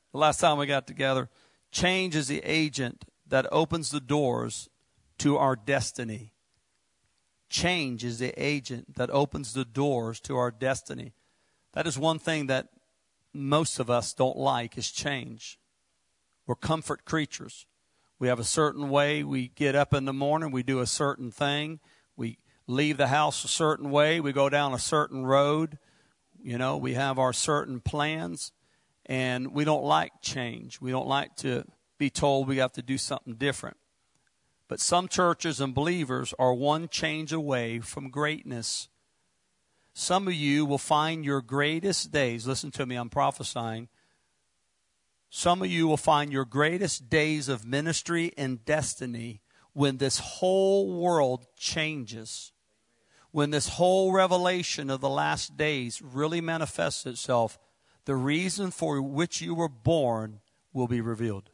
the last time we got together. Change is the agent that opens the doors to our destiny. Change is the agent that opens the doors to our destiny. That is one thing that most of us don't like, is change. We're comfort creatures. We have a certain way. We get up in the morning. We do a certain thing. We leave the house a certain way. We go down a certain road. You know, we have our certain plans. And we don't like change. We don't like to be told we have to do something different. But some churches and believers are one change away from greatness. Some of you will find your greatest days. Listen to me, I'm prophesying. Some of you will find your greatest days of ministry and destiny when this whole world changes. When this whole revelation of the last days really manifests itself, the reason for which you were born will be revealed.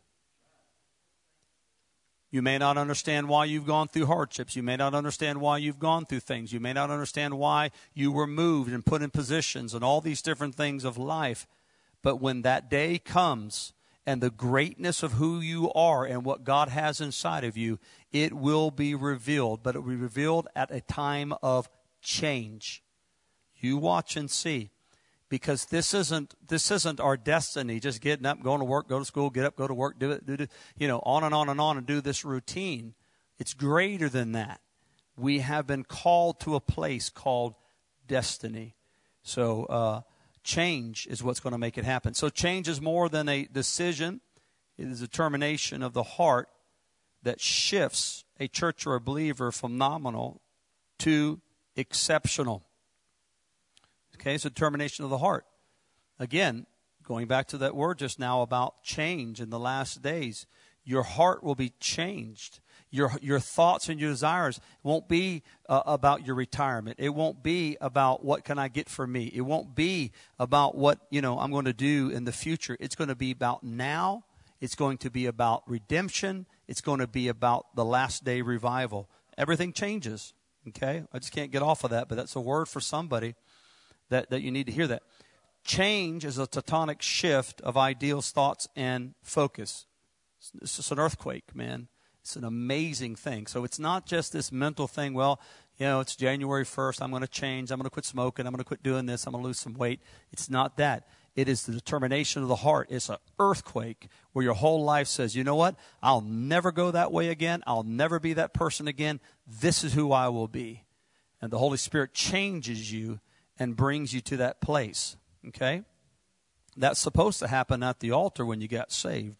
You may not understand why you've gone through hardships. You may not understand why you've gone through things. You may not understand why you were moved and put in positions and all these different things of life. But when that day comes and the greatness of who you are and what God has inside of you, it will be revealed. But it will be revealed at a time of change. You watch and see. Because this isn't our destiny, just getting up, going to work, go to school, get up, go to work, do it, on and do this routine. It's greater than that. We have been called to a place called destiny. So change is what's going to make it happen. So change is more than a decision. It is a determination of the heart that shifts a church or a believer from nominal to exceptional. Okay, it's a determination of the heart. Again, going back to that word just now about change in the last days, your heart will be changed. Your thoughts and your desires won't be about your retirement. It won't be about what can I get for me. It won't be about what I'm going to do in the future. It's going to be about now. It's going to be about redemption. It's going to be about the last day revival. Everything changes. Okay, I just can't get off of that, but that's a word for somebody. That you need to hear that. Change is a tectonic shift of ideals, thoughts, and focus. It's just an earthquake, man. It's an amazing thing. So it's not just this mental thing, well, it's January 1st, I'm going to change, I'm going to quit smoking, I'm going to quit doing this, I'm going to lose some weight. It's not that. It is the determination of the heart. It's an earthquake where your whole life says, you know what? I'll never go that way again. I'll never be that person again. This is who I will be. And the Holy Spirit changes you and brings you to that place, okay? That's supposed to happen at the altar when you got saved.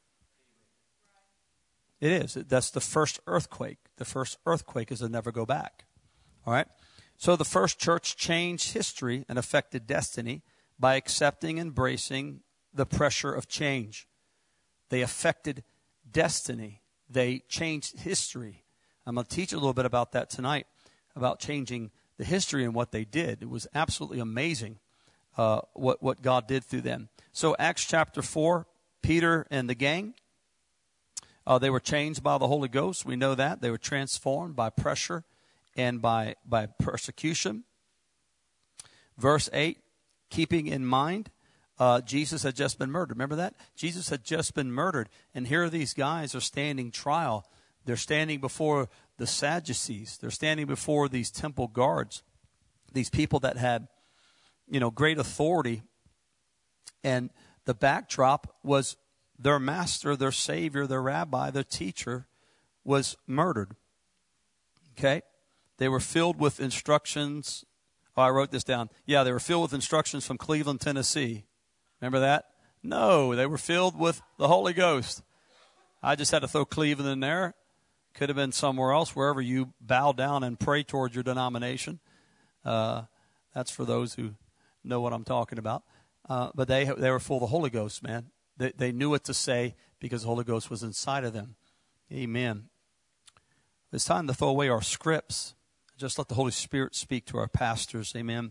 It is. That's the first earthquake. The first earthquake is to never go back, all right? So the first church changed history and affected destiny by accepting and embracing the pressure of change. They affected destiny. They changed history. I'm going to teach a little bit about that tonight, about changing the history and what they did. It was absolutely amazing what God did through them. So Acts chapter 4, Peter and the gang, they were changed by the Holy Ghost. We know that. They were transformed by pressure and by persecution. Verse 8, keeping in mind, Jesus had just been murdered. Remember that? Jesus had just been murdered. And here these guys are standing trial. They're standing before the Sadducees. They're standing before these temple guards, these people that had, great authority. And the backdrop was their master, their savior, their rabbi, their teacher was murdered. Okay? They were filled with instructions. Oh, I wrote this down. Yeah, they were filled with instructions from Cleveland, Tennessee. Remember that? No, they were filled with the Holy Ghost. I just had to throw Cleveland in there. Could have been somewhere else, wherever you bow down and pray towards your denomination. That's for those who know what I'm talking about. But they were full of the Holy Ghost, man. They knew what to say because the Holy Ghost was inside of them. Amen. It's time to throw away our scripts. Just let the Holy Spirit speak to our pastors. Amen.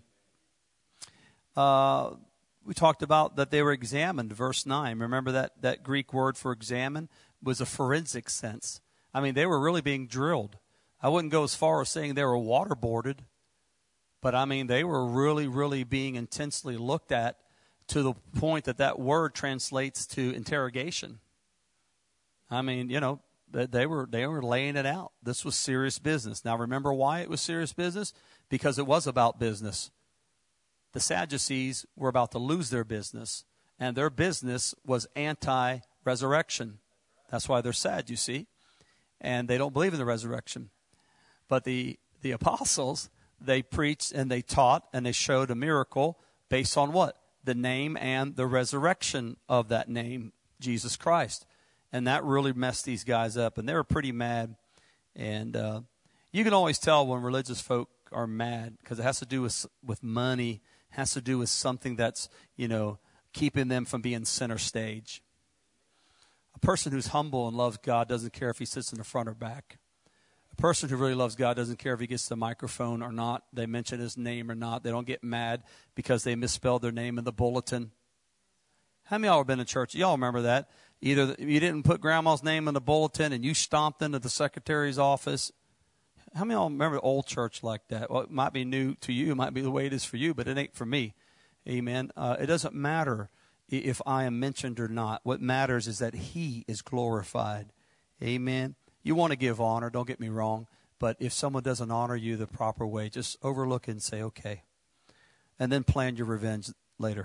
We talked about that they were examined, verse 9. Remember that Greek word for examine was a forensic sense. I mean, they were really being drilled. I wouldn't go as far as saying they were waterboarded, but I mean, they were really, really being intensely looked at to the point that word translates to interrogation. I mean, they were laying it out. This was serious business. Now, remember why it was serious business? Because it was about business. The Sadducees were about to lose their business, and their business was anti-resurrection. That's why they're sad, you see, and they don't believe in the resurrection. But the apostles, they preached and they taught and they showed a miracle based on what? The name and the resurrection of that name, Jesus Christ. And that really messed these guys up, and they were pretty mad. And you can always tell when religious folk are mad because it has to do with money, has to do with something that's, keeping them from being center stage. A person who's humble and loves God doesn't care if he sits in the front or back. A person who really loves God doesn't care if he gets the microphone or not, they mention his name or not. They don't get mad because they misspelled their name in the bulletin. How many of y'all have been in church? Y'all remember that? Either you didn't put grandma's name in the bulletin and you stomped into the secretary's office. How many of y'all remember old church like that? Well, it might be new to you. It might be the way it is for you, but it ain't for me. Amen. It doesn't matter if I am mentioned or not. What matters is that he is glorified. Amen. You want to give honor, don't get me wrong. But if someone doesn't honor you the proper way, just overlook it and say, okay. And then plan your revenge later.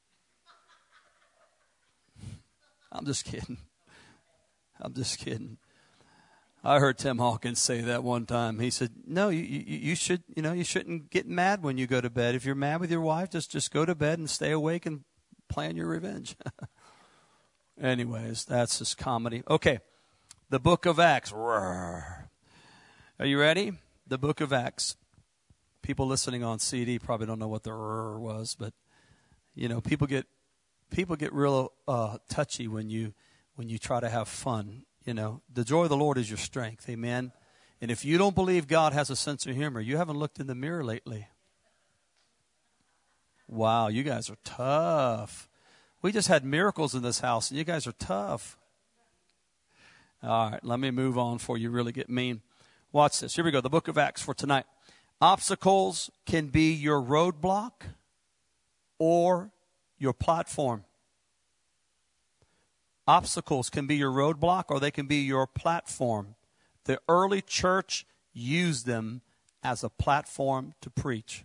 I'm just kidding. I heard Tim Hawkins say that one time. He said, no, you shouldn't get mad when you go to bed. If you're mad with your wife, just go to bed and stay awake and plan your revenge. Anyways, that's just comedy. Okay, the book of Acts. Are you ready? The book of Acts. People listening on CD probably don't know what the was, but people get real touchy when you try to have fun. The joy of the Lord is your strength. Amen. And if you don't believe God has a sense of humor, you haven't looked in the mirror lately. Wow, you guys are tough. We just had miracles in this house, and you guys are tough. All right, let me move on before you really get mean. Watch this. Here we go. The book of Acts for tonight. Obstacles can be your roadblock or your platform. Obstacles can be your roadblock or they can be your platform. The early church used them as a platform to preach.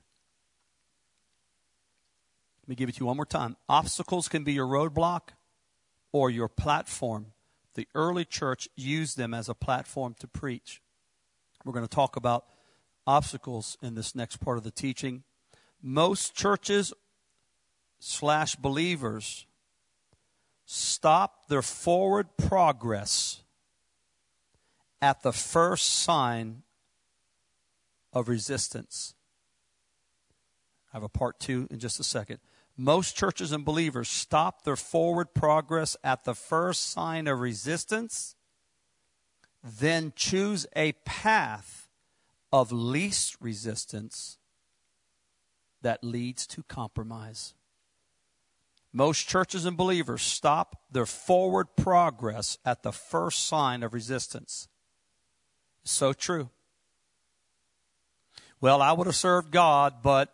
Let me give it to you one more time. Obstacles can be your roadblock or your platform. The early church used them as a platform to preach. We're going to talk about obstacles in this next part of the teaching. Most churches / believers stop their forward progress at the first sign of resistance. I have a part 2 in just a second. Most churches and believers stop their forward progress at the first sign of resistance, then choose a path of least resistance that leads to compromise. Most churches and believers stop their forward progress at the first sign of resistance. So true. Well, I would have served God, but,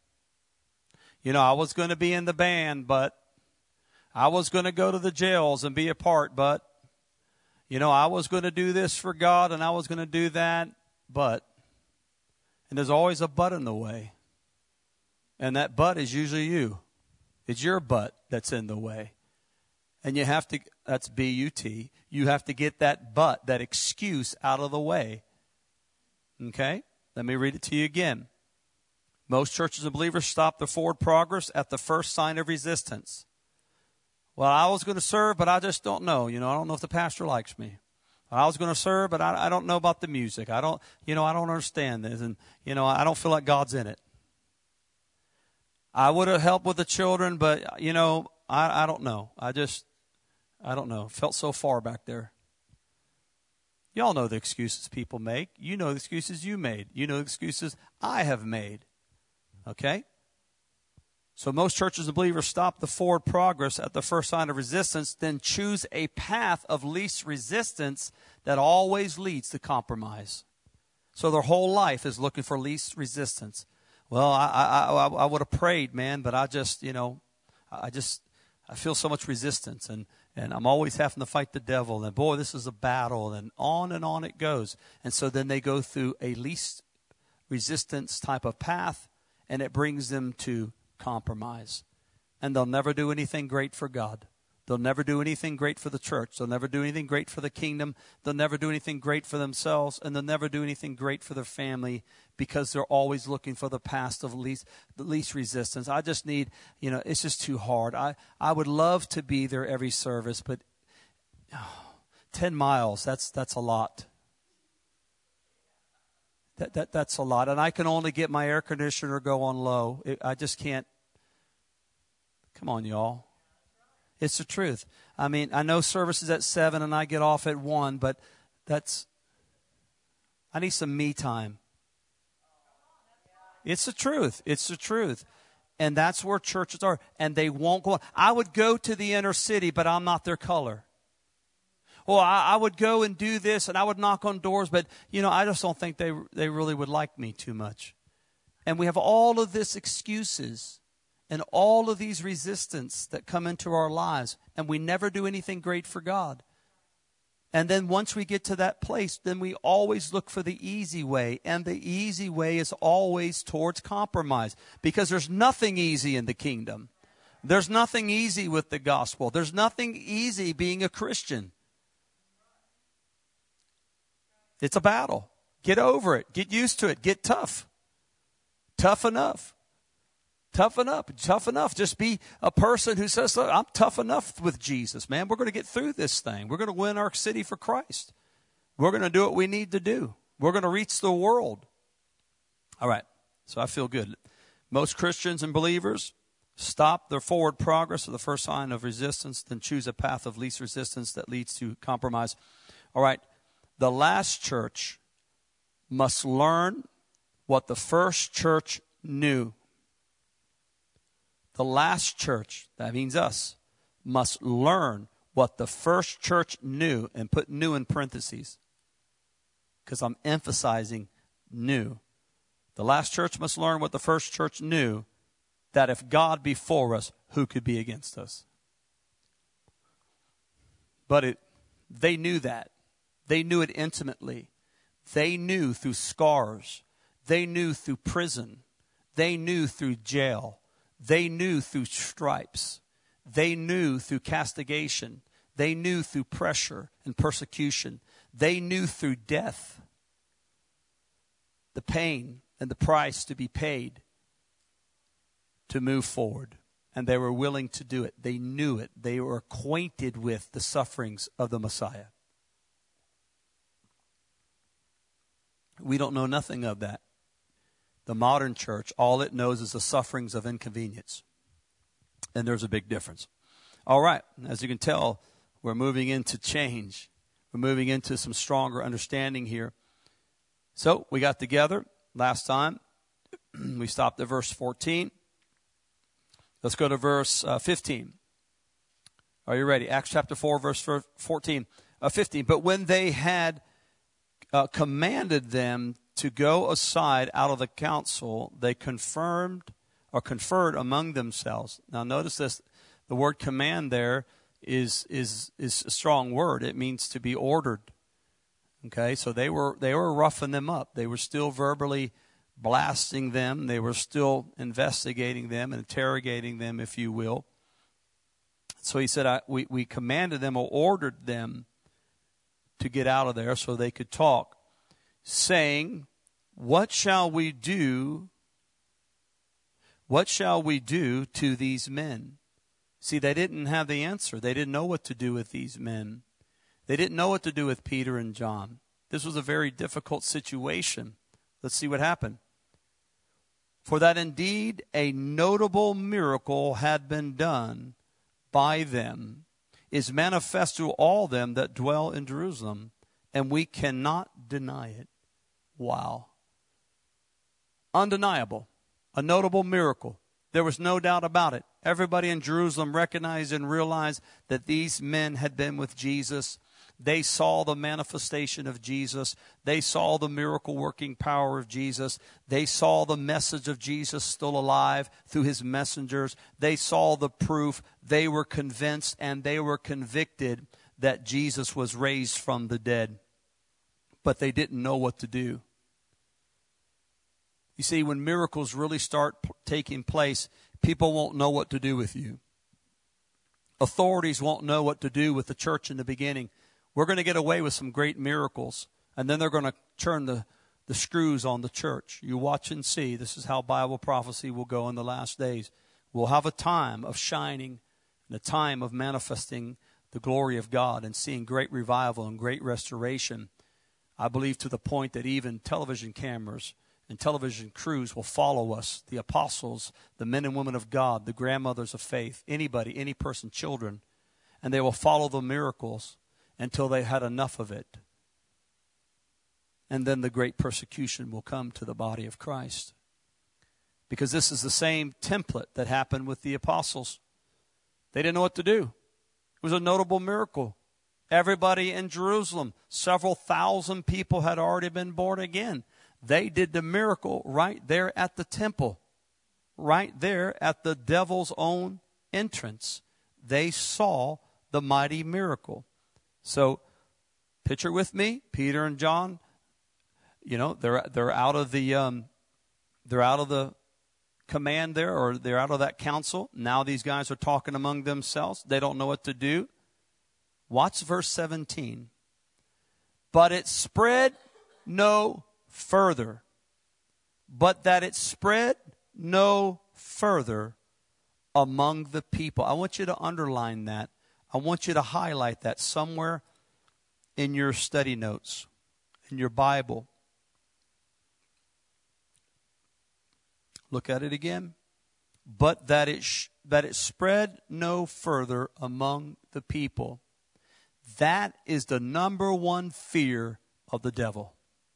I was going to be in the band, but I was going to go to the jails and be a part, but, I was going to do this for God and I was going to do that, but, and there's always a but in the way. And that but is usually you. It's your but that's in the way. And you have to, that's B-U-T, you have to get that but, that excuse out of the way. Okay? Let me read it to you again. Most churches and believers stop their forward progress at the first sign of resistance. Well, I was going to serve, but I just don't know. I don't know if the pastor likes me. I was going to serve, but I don't know about the music. I don't understand this. And, I don't feel like God's in it. I would have helped with the children, but, I don't know. I don't know. Felt so far back there. Y'all know the excuses people make. You know the excuses you made. You know the excuses I have made. Okay? So most churches and believers stop the forward progress at the first sign of resistance, then choose a path of least resistance that always leads to compromise. So their whole life is looking for least resistance. Well, I would have prayed, man, but I just, I feel so much resistance, and I'm always having to fight the devil, and boy, this is a battle, and on it goes. And so then they go through a least resistance type of path, and it brings them to compromise. And they'll never do anything great for God. They'll never do anything great for the church. They'll never do anything great for the kingdom. They'll never do anything great for themselves, and they'll never do anything great for their family, because they're always looking for the path of the least resistance. I just need, it's just too hard. I would love to be there every service, but 10 miles, that's a lot. That's a lot. And I can only get my air conditioner go on low. I just can't. Come on, y'all. It's the truth. I mean, I know service is at 7 and I get off at 1, but I need some me time. It's the truth. It's the truth. And that's where churches are. And they won't go. I would go to the inner city, but I'm not their color. Well, I would go and do this, and I would knock on doors, but, I just don't think they really would like me too much. And we have all of this excuses and all of these resistance that come into our lives, and we never do anything great for God. And then once we get to that place, then we always look for the easy way, and the easy way is always towards compromise, because there's nothing easy in the kingdom. There's nothing easy with the gospel. There's nothing easy being a Christian. It's a battle. Get over it. Get used to it. Get tough. Tough enough. Toughen up. Tough enough. Just be a person who says, look, I'm tough enough with Jesus, man. We're going to get through this thing. We're going to win our city for Christ. We're going to do what we need to do. We're going to reach the world. All right. So I feel good. Most Christians and believers stop their forward progress at the first sign of resistance, then choose a path of least resistance that leads to compromise. All right. The last church must learn what the first church knew. The last church, that means us, must learn what the first church knew, and put new in parentheses, because I'm emphasizing new. The last church must learn what the first church knew, that if God be for us, who could be against us? But they knew that. They knew it intimately. They knew through scars. They knew through prison. They knew through jail. They knew through stripes. They knew through castigation. They knew through pressure and persecution. They knew through death, the pain and the price to be paid to move forward. And they were willing to do it. They knew it. They were acquainted with the sufferings of the Messiah. We don't know nothing of that. The modern church, all it knows is the sufferings of inconvenience. And there's a big difference. All right. As you can tell, we're moving into change. We're moving into some stronger understanding here. So we got together last time. We stopped at verse 14. Let's go to verse 15. Are you ready? Acts chapter 4, verse 15. But when they had commanded them to go aside out of the council, they conferred among themselves. Now notice this, the word command there is a strong word. It means to be ordered. Okay, so they were roughing them up. They were still verbally blasting them. They were still investigating them, interrogating them, if you will. So he said, we commanded them or ordered them to get out of there so they could talk, saying, what shall we do? What shall we do to these men? See, they didn't have the answer. They didn't know what to do with these men. They didn't know what to do with Peter and John. This was a very difficult situation. Let's see what happened. For that indeed a notable miracle had been done by them, is manifest to all them that dwell in Jerusalem, and we cannot deny it. Wow. Undeniable. A notable miracle. There was no doubt about it. Everybody in Jerusalem recognized and realized that these men had been with Jesus. They saw the manifestation of Jesus. They saw the miracle-working power of Jesus. They saw the message of Jesus still alive through his messengers. They saw the proof. They were convinced and they were convicted that Jesus was raised from the dead. But they didn't know what to do. You see, when miracles really start taking place, people won't know what to do with you. Authorities won't know what to do with the church in the beginning. We're going to get away with some great miracles, and then they're going to turn the screws on the church. You watch and see. This is how Bible prophecy will go in the last days. We'll have a time of shining and a time of manifesting the glory of God and seeing great revival and great restoration. I believe to the point that even television cameras and television crews will follow us, the apostles, the men and women of God, the grandmothers of faith, anybody, any person, children, and they will follow the miracles until they had enough of it. And then the great persecution will come to the body of Christ. Because this is the same template that happened with the apostles. They didn't know what to do. It was a notable miracle. Everybody in Jerusalem, several thousand people had already been born again. They did the miracle right there at the temple, right there at the devil's own entrance. They saw the mighty miracle. So, picture with me, Peter and John. You know, they're out of the command there, or they're out of that council. Now these guys are talking among themselves. They don't know what to do. Watch verse 17. But it spread no further. But that it spread no further among the people. I want you to underline that. I want you to highlight that somewhere in your study notes, in your Bible. Look at it again. But that it spread no further among the people. That is the number one fear of the devil.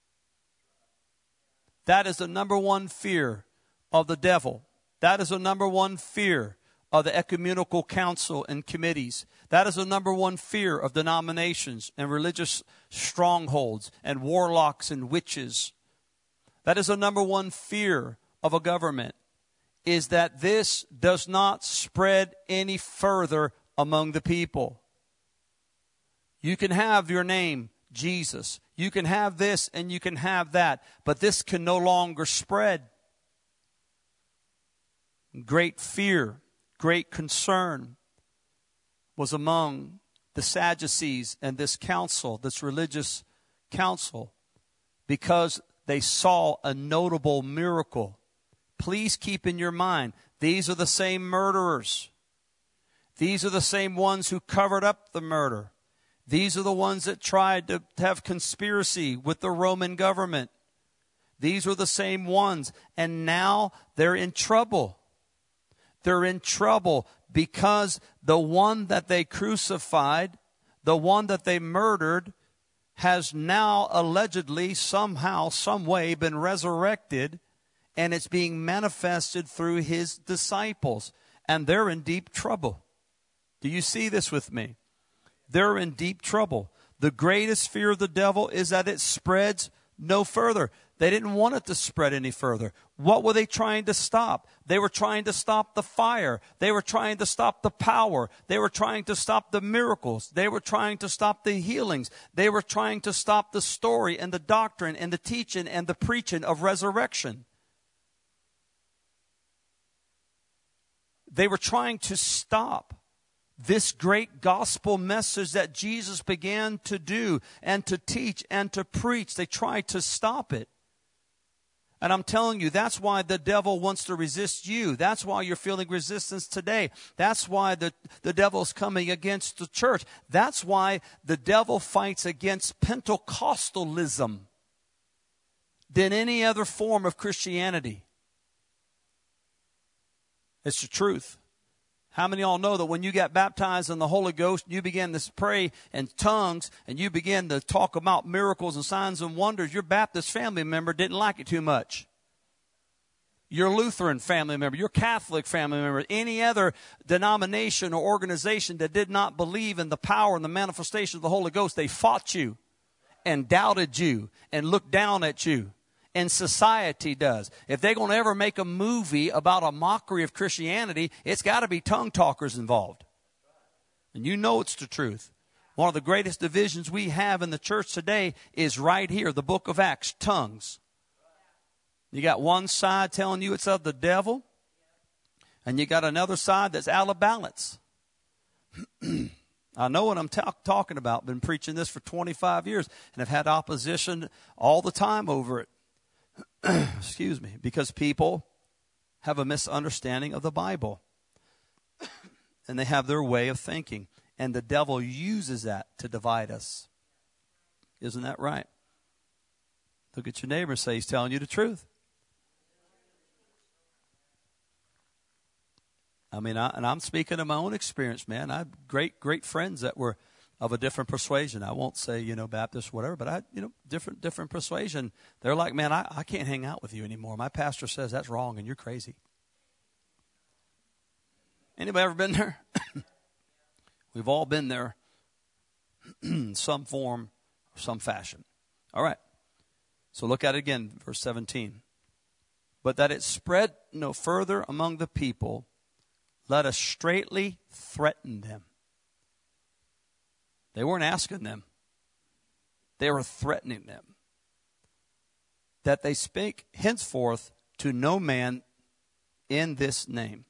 That is the number one fear of the devil. That is the number one fear of the ecumenical council and committees. That is the number one fear of denominations and religious strongholds and warlocks and witches. That is the number one fear of a government, is that this does not spread any further among the people. You can have your name, Jesus. You can have this and you can have that, but this can no longer spread. Great fear, great concern was among the Sadducees and this council, this religious council, because they saw a notable miracle. Please keep in your mind, these are the same murderers. These are the same ones who covered up the murder. These are the ones that tried to have conspiracy with the Roman government. These were the same ones. And now they're in trouble. They're in trouble because the one that they crucified, the one that they murdered, has now allegedly somehow, some way been resurrected, and it's being manifested through his disciples. And they're in deep trouble. Do you see this with me? They're in deep trouble. The greatest fear of the devil is that it spreads no further. They didn't want it to spread any further. What were they trying to stop? They were trying to stop the fire. They were trying to stop the power. They were trying to stop the miracles. They were trying to stop the healings. They were trying to stop the story and the doctrine and the teaching and the preaching of resurrection. They were trying to stop this great gospel message that Jesus began to do and to teach and to preach. They tried to stop it. And I'm telling you, that's why the devil wants to resist you. That's why you're feeling resistance today. That's why the devil's coming against the church. That's why the devil fights against Pentecostalism than any other form of Christianity. It's the truth. How many of y'all know that when you got baptized in the Holy Ghost, you began to pray in tongues, and you began to talk about miracles and signs and wonders, your Baptist family member didn't like it too much? your Lutheran family member, your Catholic family member, any other denomination or organization that did not believe in the power and the manifestation of the Holy Ghost, they fought you and doubted you and looked down at you. And society does. If they're going to ever make a movie about a mockery of Christianity, it's got to be tongue talkers involved. And you know it's the truth. One of the greatest divisions we have in the church today is right here, the book of Acts, tongues. You got one side telling you it's of the devil, and you got another side that's out of balance. I know what I'm talking about. Been preaching this for 25 years, and have had opposition all the time over it. Excuse me, because people have a misunderstanding of the Bible. And they have their way of thinking. And the devil uses that to divide us. Isn't that right? Look at your neighbor and say, he's telling you the truth. I mean, I'm speaking of my own experience, man. I had great friends that were of a different persuasion. I won't say, Baptist, whatever, but different persuasion. They're like, man, I can't hang out with you anymore. My pastor says that's wrong and you're crazy. Anybody ever been there? We've all been there in some form or some fashion. All right. So look at it again, verse 17. But that it spread no further among the people, let us straitly threaten them. They weren't asking them. They were threatening them. That they spake henceforth to no man in this name.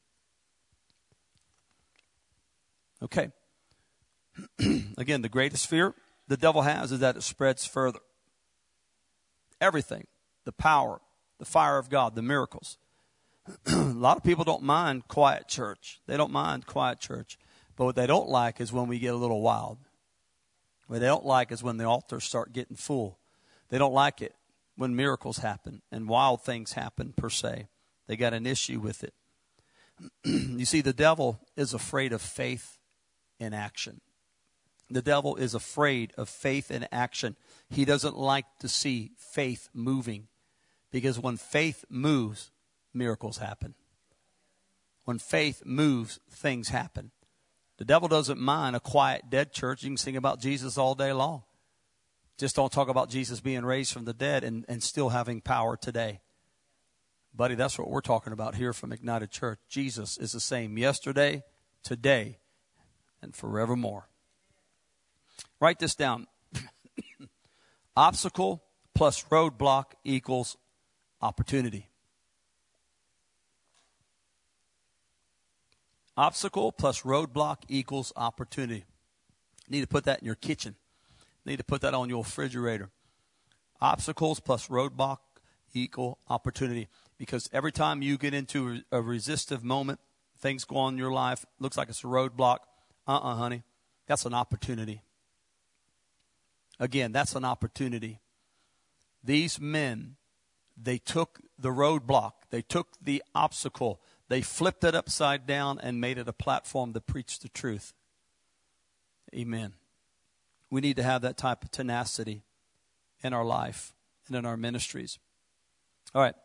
Okay. Again, the greatest fear the devil has is that it spreads further. Everything. The power, the fire of God, the miracles. A lot of people don't mind quiet church. They don't mind quiet church. But what they don't like is when we get a little wild. What they don't like is when the altars start getting full. They don't like it when miracles happen and wild things happen per se. They got an issue with it. You see, the devil is afraid of faith in action. The devil is afraid of faith in action. He doesn't like to see faith moving, because when faith moves, miracles happen. When faith moves, things happen. The devil doesn't mind a quiet, dead church. You can sing about Jesus all day long. Just don't talk about Jesus being raised from the dead and still having power today. Buddy, that's what we're talking about here from Ignited Church. Jesus is the same yesterday, today, and forevermore. Write this down. Obstacle plus roadblock equals opportunity. Obstacle plus roadblock equals opportunity. You need to put that in your kitchen. You need to put that on your refrigerator. Obstacles plus roadblock equal opportunity. Because every time you get into a resistive moment, things go on in your life, looks like it's a roadblock. Honey, that's an opportunity. Again, that's an opportunity. These men, they took the roadblock. They took the obstacle. They flipped it upside down and made it a platform to preach the truth. Amen. We need to have that type of tenacity in our life and in our ministries. All right.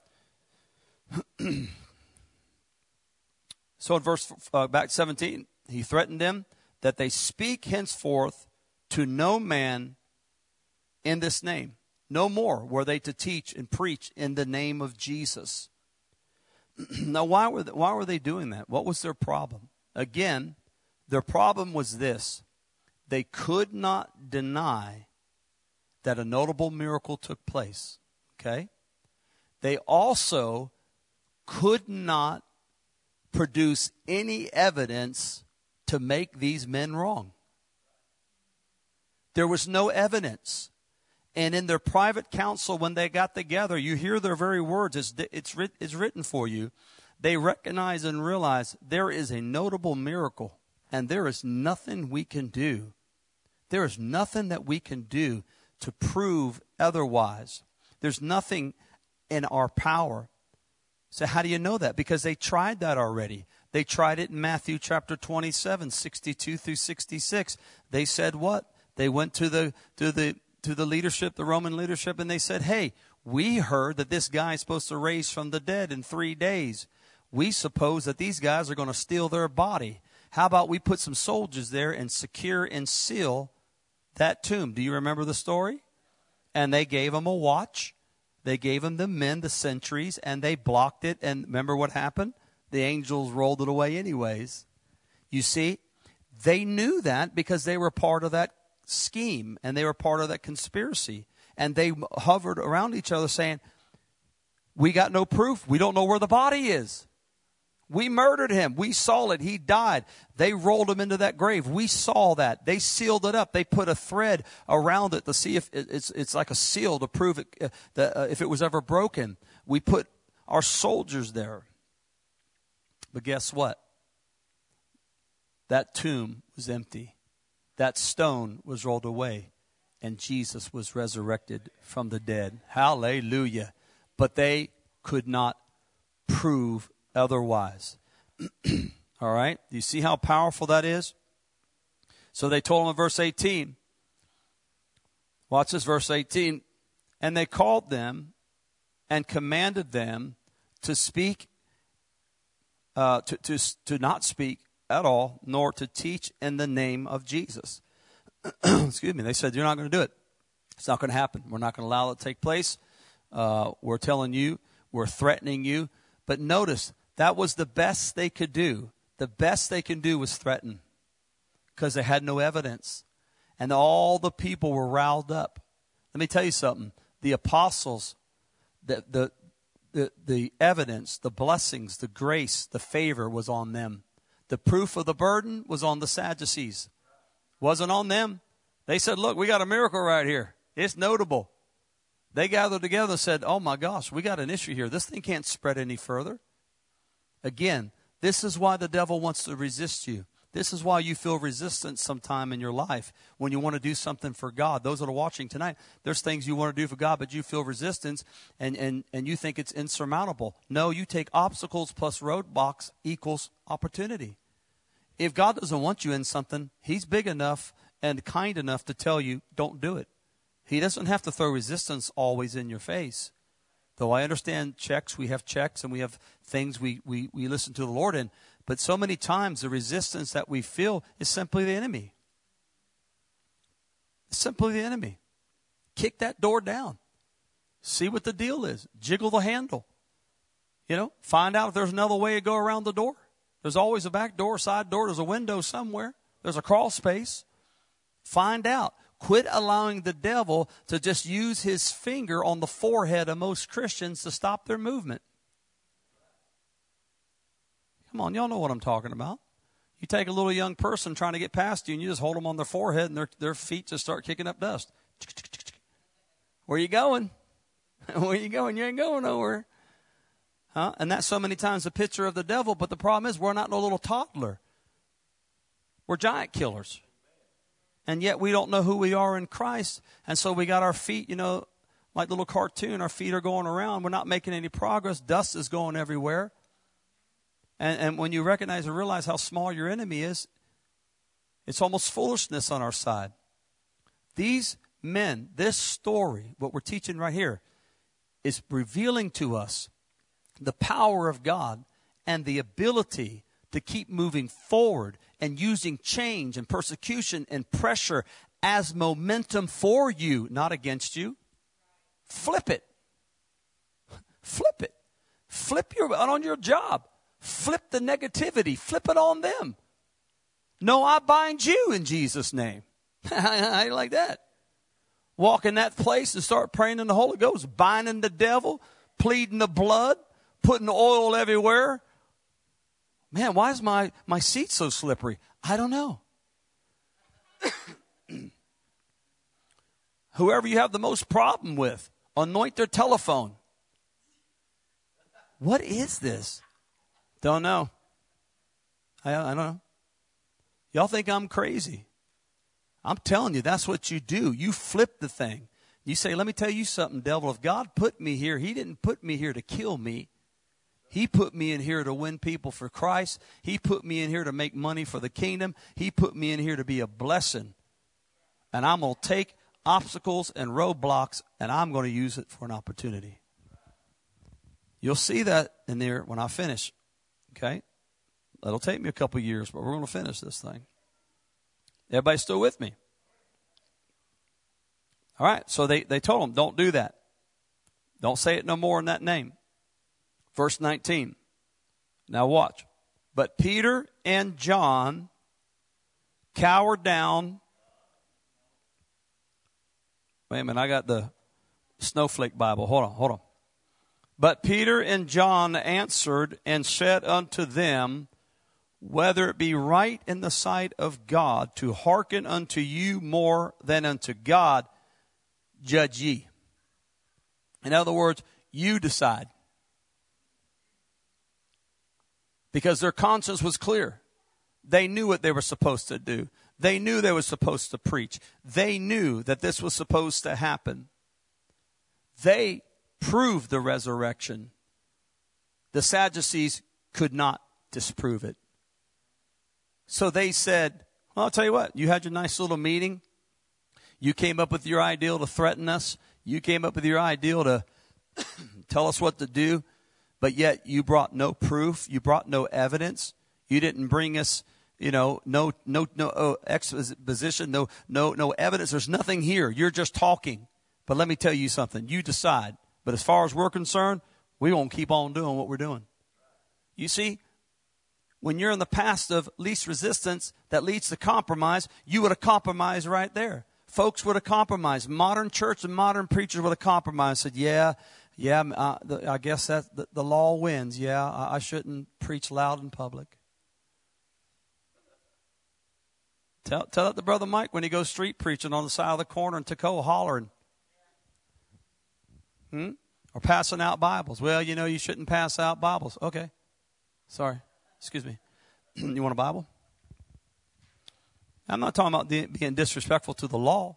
So in verse back 17, he threatened them that they speak henceforth to no man in this name. No more were they to teach and preach in the name of Jesus. Now, why were they doing that? What was their problem? Again, their problem was this. They could not deny that a notable miracle took place. Okay? They also could not produce any evidence to make these men wrong. There was no evidence. And in their private council, when they got together, you hear their very words. It's written for you. They recognize and realize there is a notable miracle, and there is nothing we can do. There is nothing that we can do to prove otherwise. There's nothing in our power. So how do you know that? Because they tried that already. They tried it in Matthew chapter 27, 62 through 66. They said what? They went to the leadership, the Roman leadership, and they said, hey, We heard that this guy is supposed to raise from the dead in 3 days. We suppose that these guys are going to steal their body. How about we put some soldiers there and secure and seal that tomb? Do you remember the story? And they gave him a watch. They gave him the men, the sentries, and they blocked it. And remember what happened? The angels rolled it away anyways. You see, they knew that because they were part of that scheme and they were part of that conspiracy. And they hovered around each other saying, we got no proof. We don't know where the body is. We murdered him. We saw it. He died. They rolled him into that grave. We saw that. They sealed it up. They put a thread around it to see if it's like a seal to prove it, if it was ever broken. We put our soldiers there. But guess what? That tomb was empty. That stone was rolled away. And Jesus was resurrected from the dead. Hallelujah. But they could not prove otherwise. All right? Do you see how powerful that is? So they told him in verse 18. Watch this, verse 18. And they called them and commanded them to speak, to not speak at all, nor to teach in the name of Jesus. Excuse me. They said, you're not going to do it. It's not going to happen. We're not going to allow it to take place. We're telling you, we're threatening you. But notice, that was the best they could do. The best they can do was threaten because they had no evidence. And all the people were riled up. Let me tell you something. The apostles, the evidence, the blessings, the grace, the favor was on them. The proof of the burden was on the Sadducees. Wasn't on them. They said, look, we got a miracle right here. It's notable. They gathered together and said, oh my gosh, we got an issue here. This thing can't spread any further. Again, this is why the devil wants to resist you. This is why you feel resistance sometime in your life when you want to do something for God. Those that are watching tonight, there's things you want to do for God, but you feel resistance and you think it's insurmountable. No, you take obstacles plus roadblocks equals opportunity. If God doesn't want you in something, He's big enough and kind enough to tell you, don't do it. He doesn't have to throw resistance always in your face. Though I understand checks, we have checks and we have things we listen to the Lord in. But so many times the resistance that we feel is simply the enemy. It's simply the enemy. Kick that door down. See what the deal is. Jiggle the handle. Find out if there's another way to go around the door. There's always a back door, side door. There's a window somewhere. There's a crawl space. Find out. Quit allowing the devil to just use his finger on the forehead of most Christians to stop their movement. Come on, y'all know what I'm talking about. You take a little young person trying to get past you and you just hold them on their forehead and their feet just start kicking up dust. Where you going? Where you going? You ain't going nowhere. Huh? And that's so many times a picture of the devil, but the problem is we're not no little toddler. We're giant killers. And yet we don't know who we are in Christ. And so we got our feet, like little cartoon, our feet are going around. We're not making any progress. Dust is going everywhere. And when you recognize and realize how small your enemy is, it's almost foolishness on our side. These men, this story, what we're teaching right here, is revealing to us the power of God and the ability to keep moving forward and using change and persecution and pressure as momentum for you, not against you. Flip it. Flip it. Flip on your job. Flip the negativity. Flip it on them. No, I bind you in Jesus' name. I ain't like that. Walk in that place and start praying in the Holy Ghost, binding the devil, pleading the blood, putting oil everywhere. Man, why is my seat so slippery? I don't know. Whoever you have the most problem with, anoint their telephone. What is this? Don't know. I don't know. Y'all think I'm crazy. I'm telling you, that's what you do. You flip the thing. You say, let me tell you something, devil. If God put me here, He didn't put me here to kill me. He put me in here to win people for Christ. He put me in here to make money for the kingdom. He put me in here to be a blessing. And I'm going obstacles and roadblocks, and I'm going to use it for an opportunity. You'll see that in there when I finish. Okay? That'll take me a couple years, but we're going to finish this thing. Everybody still with me? All right, so they told him, don't do that. Don't say it no more in that name. Verse 19. Now watch. But Peter and John cowered down. Wait a minute, I got the Snowflake Bible. Hold on. But Peter and John answered and said unto them, whether it be right in the sight of God to hearken unto you more than unto God, judge ye. In other words, you decide. Because their conscience was clear. They knew what they were supposed to do. They knew they were supposed to preach. They knew that this was supposed to happen. They proved the resurrection. The Sadducees could not disprove it. So they said, well, I'll tell you what, you had your nice little meeting. You came up with your ideal to threaten us. You came up with your ideal to tell us what to do. But yet you brought no proof. You brought no evidence. You didn't bring us, no exposition, no evidence. There's nothing here. You're just talking. But let me tell you something. You decide. But as far as we're concerned, we won't keep on doing what we're doing. You see, when you're in the path of least resistance that leads to compromise, you would have compromised right there. Folks would have compromised. Modern church and modern preachers would have compromised. Said, I guess that the law wins. Yeah, I shouldn't preach loud in public. Tell that to Brother Mike when he goes street preaching on the side of the corner in Tacoma hollering. Or passing out Bibles. Well, you shouldn't pass out Bibles. Okay. Sorry. Excuse me. You want a Bible? I'm not talking about being disrespectful to the law.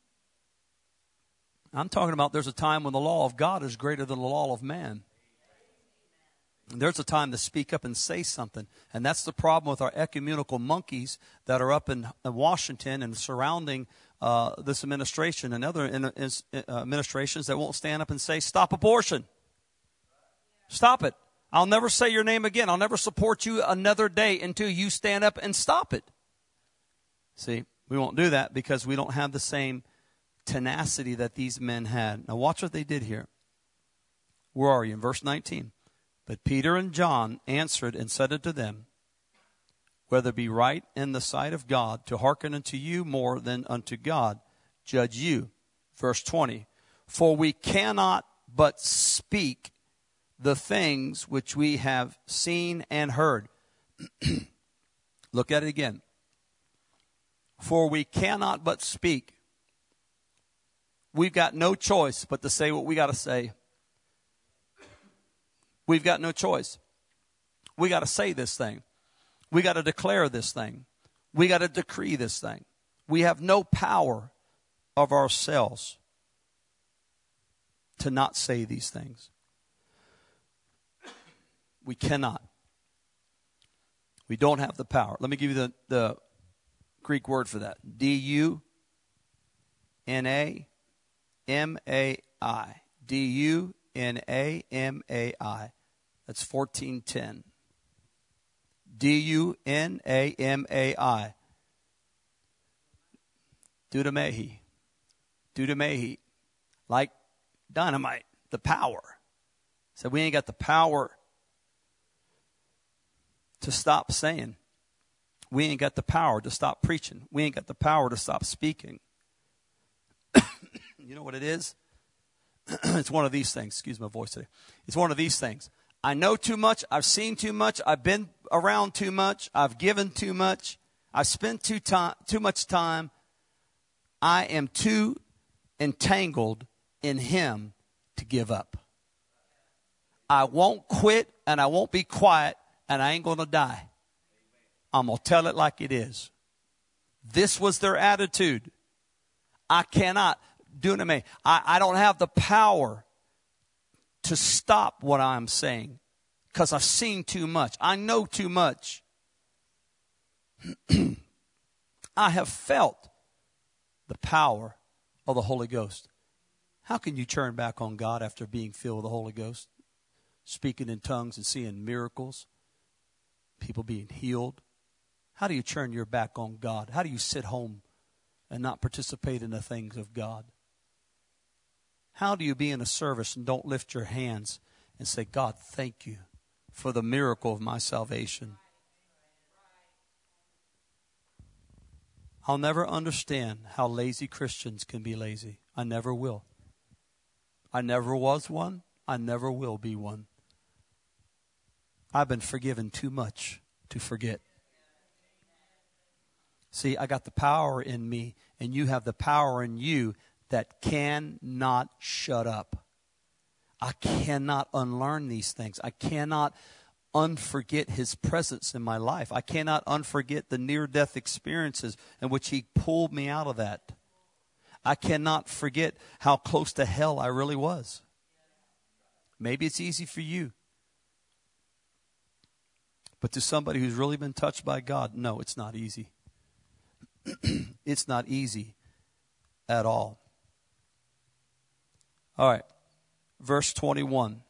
I'm talking about there's a time when the law of God is greater than the law of man. And there's a time to speak up and say something. And that's the problem with our ecumenical monkeys that are up in Washington and surrounding this administration and other administrations that won't stand up and say, stop abortion. Stop it. I'll never say your name again. I'll never support you another day until you stand up and stop it. See, we won't do that because we don't have the same tenacity that these men had. Now watch what they did here. Where are you? In verse 19. But Peter and John answered and said unto them, whether it be right in the sight of God to hearken unto you more than unto God, judge you. Verse 20. For we cannot but speak the things which we have seen and heard. Look at it again. For we cannot but speak. We've got no choice but to say what we got to say. We've got no choice. We got to say this thing. We got to declare this thing. We got to decree this thing. We have no power of ourselves to not say these things. We cannot. We don't have the power. Let me give you the Greek word for that. D-U-N-A-M-A-I. D-U-N-A-M-A-I. That's 1410. D-U-N-A-M-A-I. Dudamehi. Dudamehi. Like dynamite. The power. So we ain't got the power to stop saying. We ain't got the power to stop preaching. We ain't got the power to stop speaking. You know what it is? It's one of these things. Excuse my voice today. It's one of these things. I know too much. I've seen too much. I've been around too much. I've given too much. I've spent too much time. I am too entangled in Him to give up. I won't quit and I won't be quiet and I ain't going to die. I'm going to tell it like it is. This was their attitude. I cannot do it. I don't have the power to stop what I'm saying because I've seen too much. I know too much. I have felt the power of the Holy Ghost. How can you turn back on God after being filled with the Holy Ghost? Speaking in tongues and seeing miracles, people being healed. How do you turn your back on God? How do you sit home and not participate in the things of God? How do you be in a service and don't lift your hands and say, God, thank you for the miracle of my salvation? I'll never understand how lazy Christians can be lazy. I never will. I never was one. I never will be one. I've been forgiven too much to forget. See, I got the power in me, and you have the power in you that cannot shut up. I cannot unlearn these things. I cannot unforget His presence in my life. I cannot unforget the near-death experiences in which He pulled me out of that. I cannot forget how close to hell I really was. Maybe it's easy for you. But to somebody who's really been touched by God, no, it's not easy. It's not easy at all. All right, verse 21.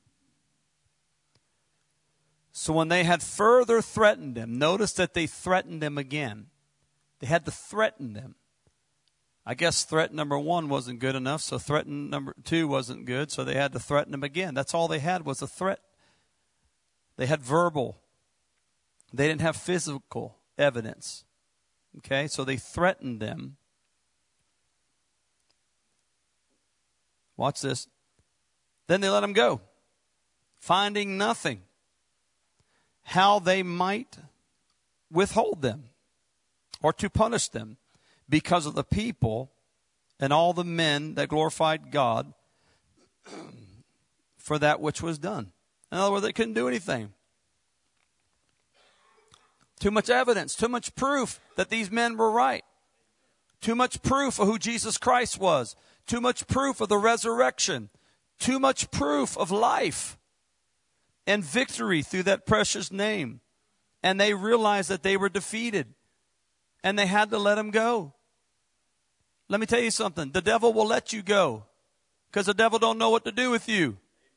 So when they had further threatened him, notice that they threatened him again. They had to threaten them. I guess threat number 1 wasn't good enough, so threat number 2 wasn't good, so they had to threaten him again. That's all they had was a threat. They had verbal. They didn't have physical evidence. Okay, so they threatened them. Watch this. Then they let him go, finding nothing, how they might withhold them or to punish them because of the people and all the men that glorified God for that which was done. In other words, they couldn't do anything. Too much evidence, too much proof that these men were right. Too much proof of who Jesus Christ was. Too much proof of the resurrection. Too much proof of life and victory through that precious name. And they realized that they were defeated. And they had to let him go. Let me tell you something. The devil will let you go because the devil don't know what to do with you.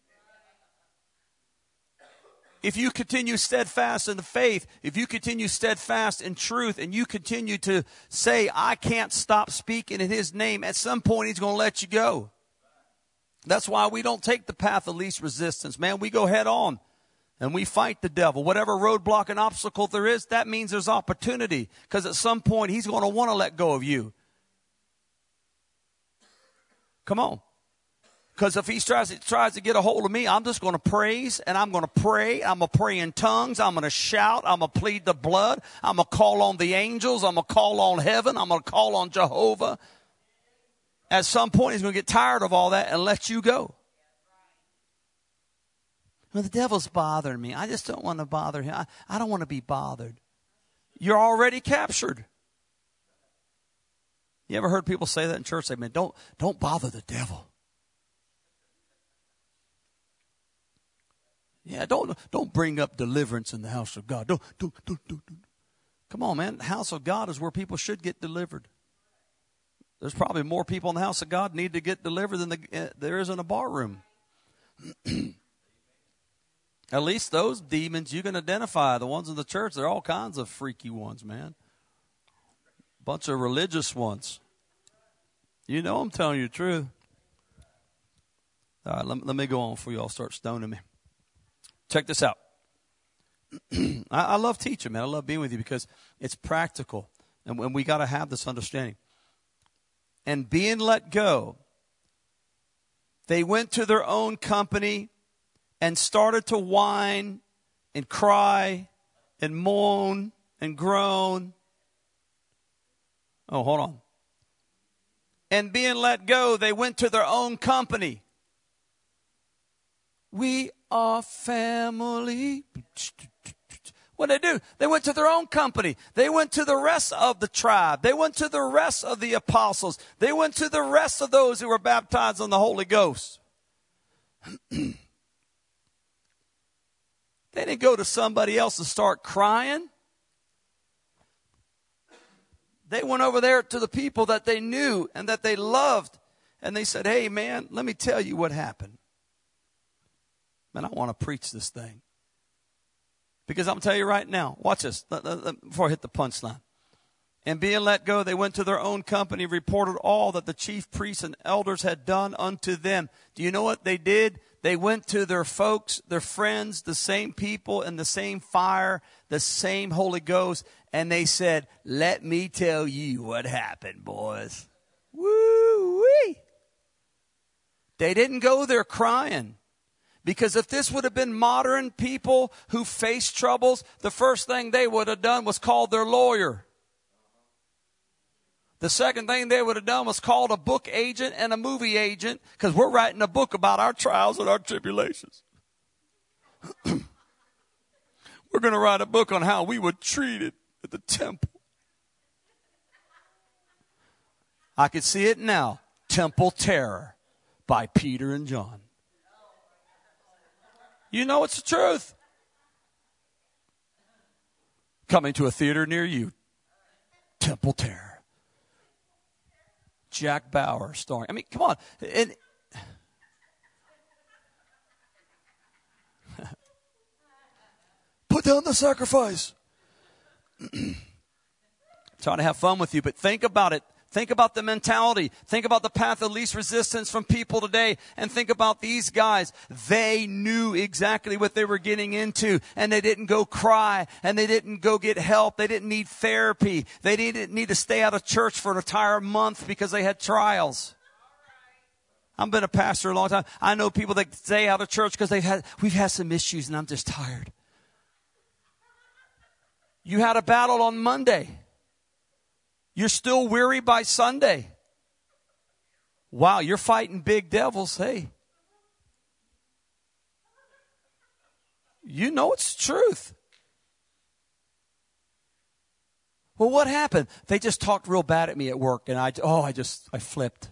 If you continue steadfast in the faith, if you continue steadfast in truth, and you continue to say, I can't stop speaking in His name, at some point He's going to let you go. That's why we don't take the path of least resistance. Man, we go head on and we fight the devil. Whatever roadblock and obstacle there is, that means there's opportunity. Because at some point He's going to want to let go of you. Come on. Because if he tries to get a hold of me, I'm just going to praise and I'm going to pray. I'm going to pray in tongues. I'm going to shout. I'm going to plead the blood. I'm going to call on the angels. I'm going to call on heaven. I'm going to call on Jehovah. At some point, he's going to get tired of all that and let you go. Well, the devil's bothering me. I just don't want to bother him. I don't want to be bothered. You're already captured. You ever heard people say that in church? They mean, don't bother the devil. Yeah, don't bring up deliverance in the house of God. Don't. Come on, man. The house of God is where people should get delivered. There's probably more people in the house of God need to get delivered than there is in a bar room. At least those demons you can identify. The ones in the church, there are all kinds of freaky ones, man. Bunch of religious ones. You know I'm telling you the truth. All right, let me go on before you all start stoning me. Check this out. I love teaching, man. I love being with you because it's practical. And we got to have this understanding. And being let go, they went to their own company and started to whine and cry and moan and groan. Oh, hold on. And being let go, they went to their own company. We are family. What did they do? They went to their own company. They went to the rest of the tribe. They went to the rest of the apostles. They went to the rest of those who were baptized in the Holy Ghost. They didn't go to somebody else and start crying. They went over there to the people that they knew and that they loved. And they said, hey, man, let me tell you what happened. Man, I want to preach this thing. Because I'm going to tell you right now, watch this, before I hit the punchline. And being let go, they went to their own company, reported all that the chief priests and elders had done unto them. Do you know what they did? They went to their folks, their friends, the same people in the same fire, the same Holy Ghost. And they said, let me tell you what happened, boys. Woo-wee. They didn't go there crying. Because if this would have been modern people who faced troubles, the first thing they would have done was called their lawyer. The second thing they would have done was called a book agent and a movie agent, because we're writing a book about our trials and our tribulations. We're going to write a book on how we were treated at the temple. I could see it now. Temple Terror by Peter and John. You know it's the truth. Coming to a theater near you. Temple Terror. Jack Bauer starring. I mean, come on. Put down the sacrifice. Trying to have fun with you, but think about it. Think about the mentality. Think about the path of least resistance from people today. And think about these guys. They knew exactly what they were getting into. And they didn't go cry. And they didn't go get help. They didn't need therapy. They didn't need to stay out of church for an entire month because they had trials. I've been a pastor a long time. I know people that stay out of church because we've had some issues and I'm just tired. You had a battle on Monday. You're still weary by Sunday. Wow, you're fighting big devils. Hey. You know it's the truth. Well, what happened? They just talked real bad at me at work, and I flipped.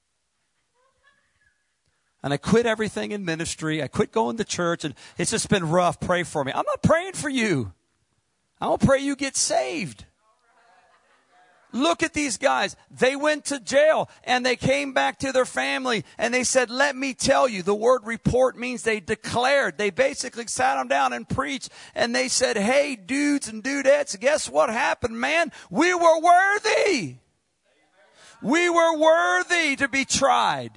And I quit everything in ministry. I quit going to church, and it's just been rough. Pray for me. I'm not praying for you. I'm going to pray you get saved. Look at these guys. They went to jail and they came back to their family and they said, let me tell you. The word report means they declared. They basically sat them down and preached and they said, hey, dudes and dudettes, guess what happened, man? We were worthy. We were worthy to be tried.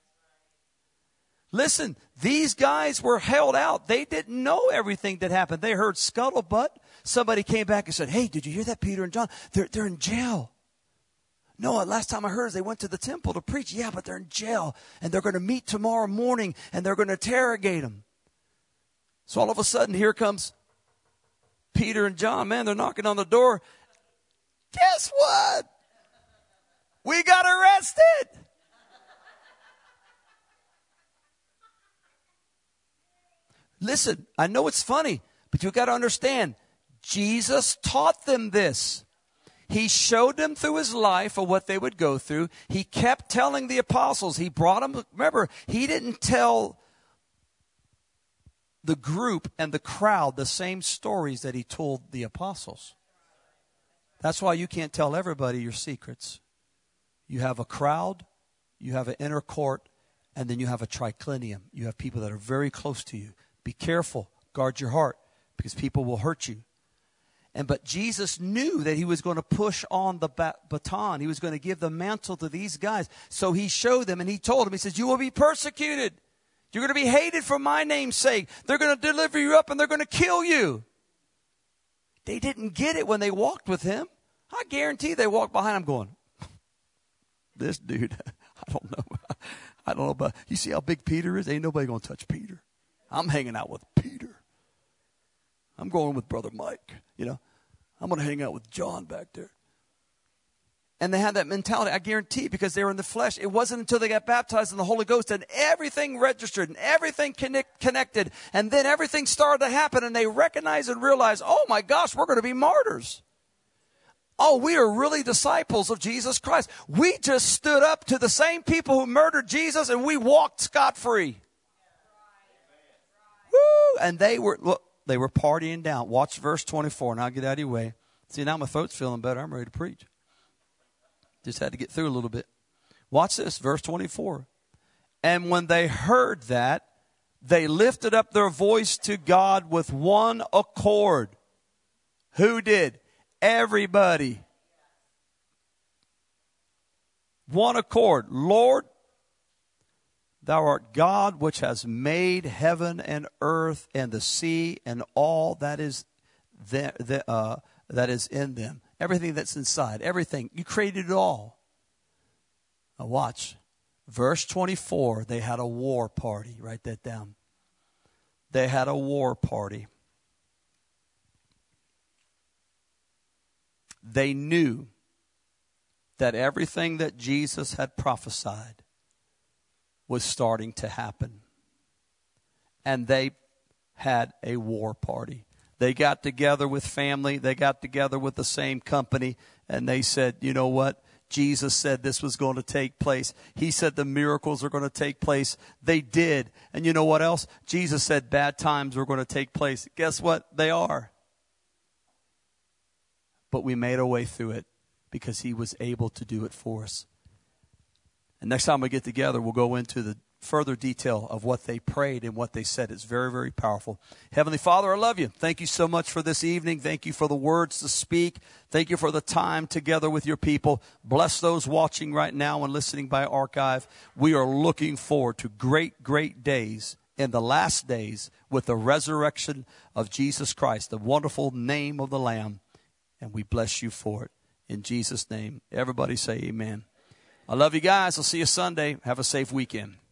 Listen, these guys were held out. They didn't know everything that happened. They heard scuttlebutt. Somebody came back and said, hey, did you hear that, Peter and John? They're in jail. No, last time I heard is they went to the temple to preach. Yeah, but they're in jail. And they're going to meet tomorrow morning and they're going to interrogate them. So all of a sudden, here comes Peter and John. Man, they're knocking on the door. Guess what? We got arrested. Listen, I know it's funny, but you got to understand, Jesus taught them this. He showed them through his life of what they would go through. He kept telling the apostles. He brought them. Remember, he didn't tell the group and the crowd the same stories that he told the apostles. That's why you can't tell everybody your secrets. You have a crowd, you have an inner court, and then you have a triclinium. You have people that are very close to you. Be careful. Guard your heart because people will hurt you. But Jesus knew that he was going to push on the baton. He was going to give the mantle to these guys. So he showed them and he told them, he says, you will be persecuted. You're going to be hated for my name's sake. They're going to deliver you up and they're going to kill you. They didn't get it when they walked with him. I guarantee they walked behind him going, this dude, I don't know about, you see how big Peter is? Ain't nobody going to touch Peter. I'm hanging out with Peter. I'm going with Brother Mike. I'm going to hang out with John back there. And they had that mentality, I guarantee, because they were in the flesh. It wasn't until they got baptized in the Holy Ghost and everything registered and everything connected. And then everything started to happen and they recognized and realized, oh my gosh, we're going to be martyrs. Oh, we are really disciples of Jesus Christ. We just stood up to the same people who murdered Jesus and we walked scot-free. Woo! And they were partying down. Watch verse 24 and I'll get out of your way. See, now my throat's feeling better. I'm ready to preach. Just had to get through a little bit. Watch this, verse 24. And when they heard that, they lifted up their voice to God with one accord. Who did? Everybody. One accord. Lord, thou art God which has made heaven and earth and the sea and all that is that is in them. Everything that's inside. Everything. You created it all. Now watch. Verse 24. They had a war party. Write that down. They had a war party. They knew that everything that Jesus had prophesied was starting to happen. And they had a war party. They got together with family. They got together with the same company. And they said, you know what? Jesus said this was going to take place. He said the miracles are going to take place. They did. And you know what else? Jesus said bad times were going to take place. Guess what? They are. But we made our way through it because he was able to do it for us. And next time we get together, we'll go into the further detail of what they prayed and what they said. It's very, very powerful. Heavenly Father, I love you. Thank you so much for this evening. Thank you for the words to speak. Thank you for the time together with your people. Bless those watching right now and listening by archive. We are looking forward to great, great days in the last days with the resurrection of Jesus Christ, the wonderful name of the Lamb. And we bless you for it. In Jesus' name, everybody say amen. I love you guys. I'll see you Sunday. Have a safe weekend.